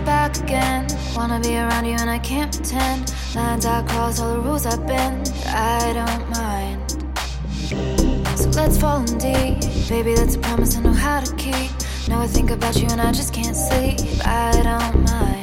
back again. Wanna be around you and I can't pretend. Lines I cross, all the rules I bend. I don't mind. So let's fall in deep. Baby, that's a promise I know how to keep. Now I think about you and I just can't sleep. I don't mind.